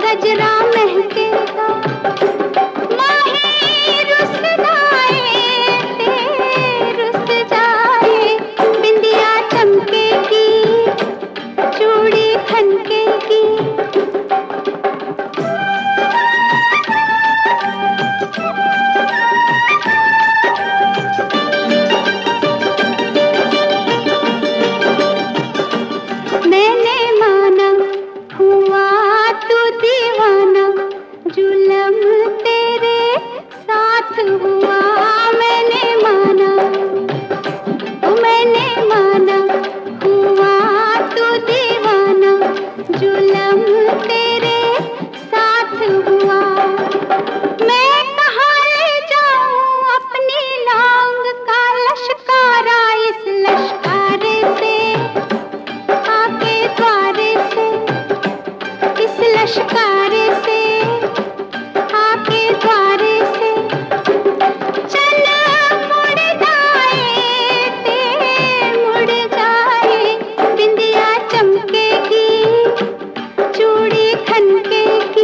गजरा महकेगा, माही रुस जाए ते रुस जाए, बिंदिया चमकेगी, चूड़ी खनकेगी। मैंने माना हुआ तू दीवाना, जुल्म तेरे साथ हुआ। मैंने माना हुआ तू दीवाना, जुल्म तेरे साथ हुआ। मैं कहाँ ले जाऊं अपनी लांग का लश्कारा, इस लश्कारे से आके द्वारे से, इस लश्कारे से आके द्वारे से। चल मुड़ जाए ते मुड़ जाए, बिंदिया चमकेगी, चूड़ी खनकेगी।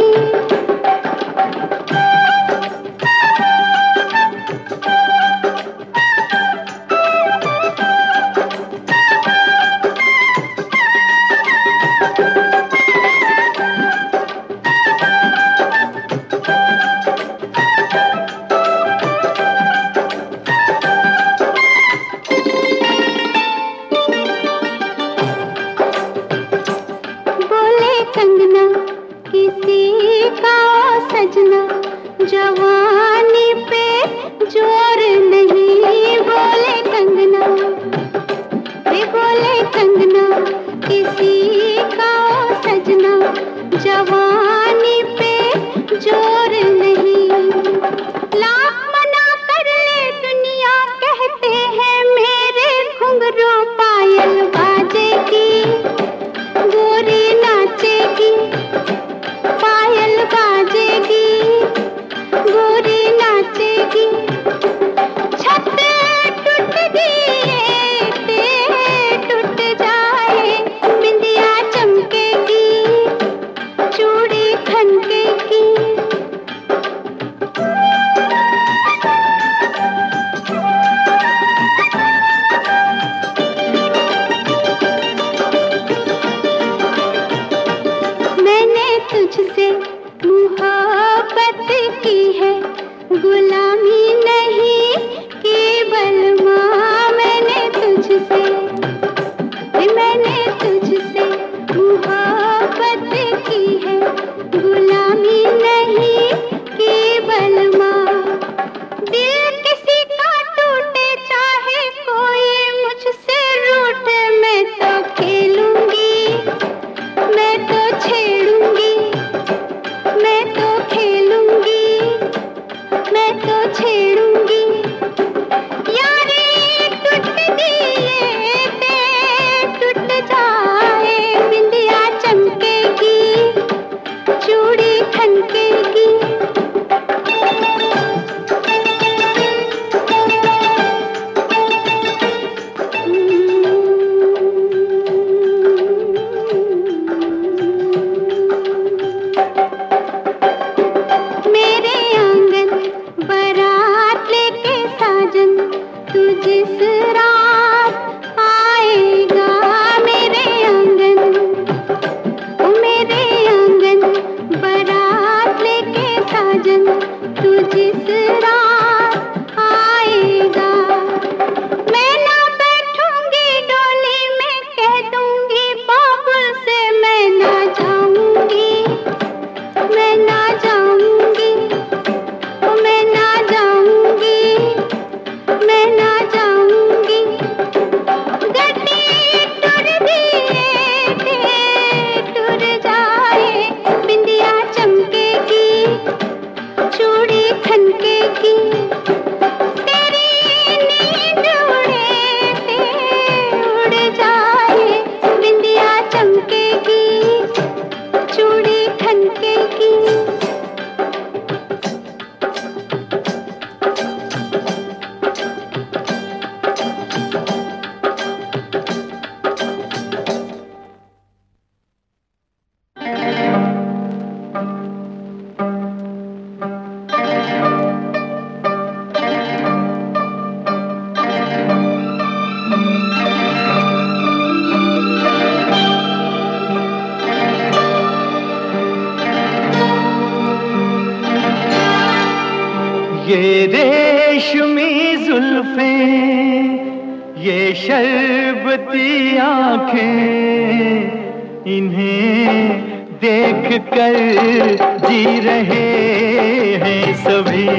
ये रेशमी जुल्फें, ये शरबती आँखें, इन्हें देख कर जी रहे हैं सभी,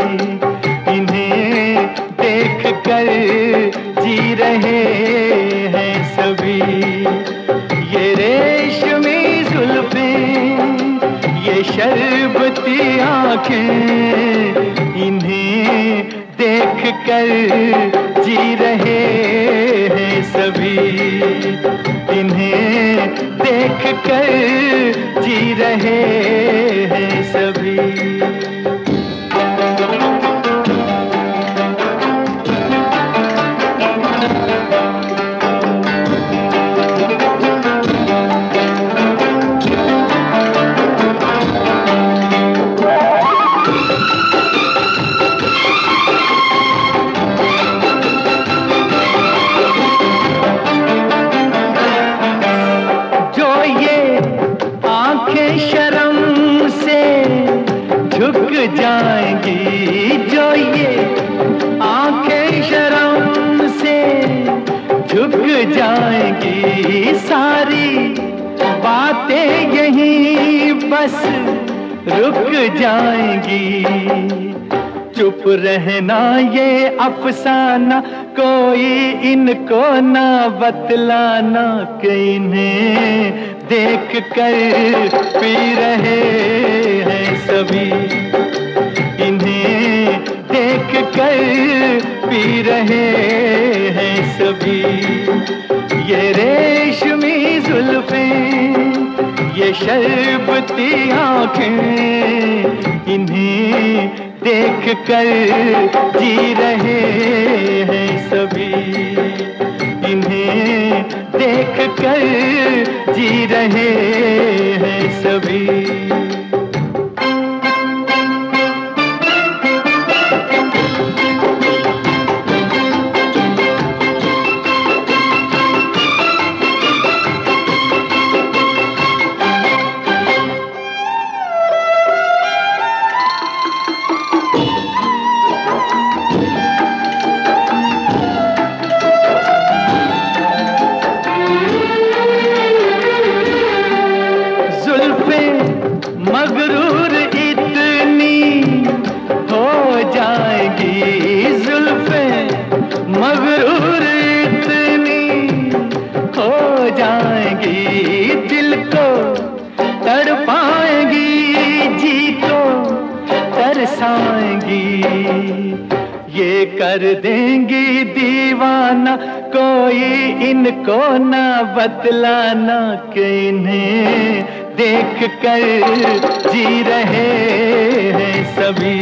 इन्हें देख कर जी रहे हैं सभी। ये रेशमी जुल्फें, ये शरबती आँखें, इन्हें देख कर जी रहे हैं सभी, इन्हें देख कर जी रहे हैं सभी। शर्म से झुक जाएंगी, जो ये आंखें शर्म से झुक जाएंगी, सारी बातें यहीं बस रुक जाएंगी। चुप रहना ये अफसाना, कोई इनको ना बतलाना, कि इन्हें देख कर पी रहे हैं सभी, इन्हें देख कर पी रहे हैं सभी। ये रेशमी जुल्फें, ये शरबती आँखें, इन्हें देख कर जी रहे हैं सभी, इन्हें देख कर जी रहे हैं सभी। मगरूर इतनी हो जाएगी जुल्फें, मगरूर इतनी हो जाएगी, दिल को तड़पाएंगी, जी को तरसाएंगी। ये कर देंगी दीवाना, कोई इनको ना बतलाना, कि इन्हें देख कर जी रहे हैं सभी,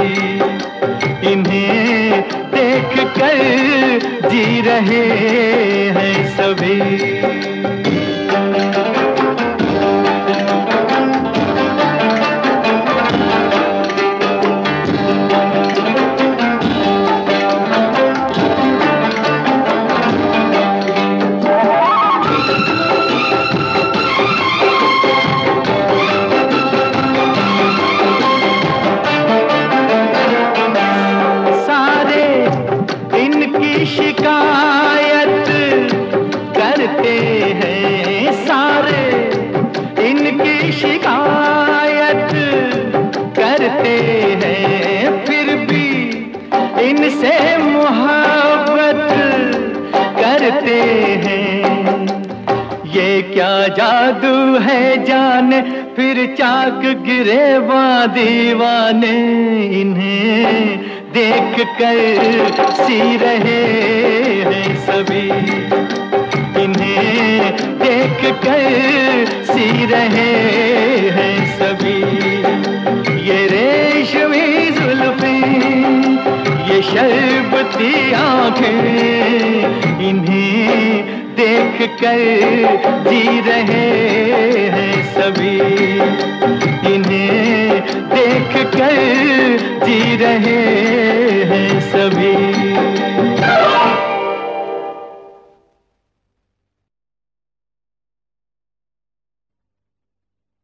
इन्हें देख कर जी रहे हैं सभी। शिकायत करते हैं सारे, इनकी शिकायत करते हैं, फिर भी इनसे मोहब्बत करते हैं। ये क्या जादू है जाने, फिर चाक गिरे दीवाने, इन्हें देख कर सी रहे हैं सभी, इन्हें देख कर सी रहे हैं सभी। ये रेशमी जुल्फें, ये शरबती आँखें, इन्हें देख कर जी रहे हैं सभी, इन्हें देख कर जी रहे हैं सभी।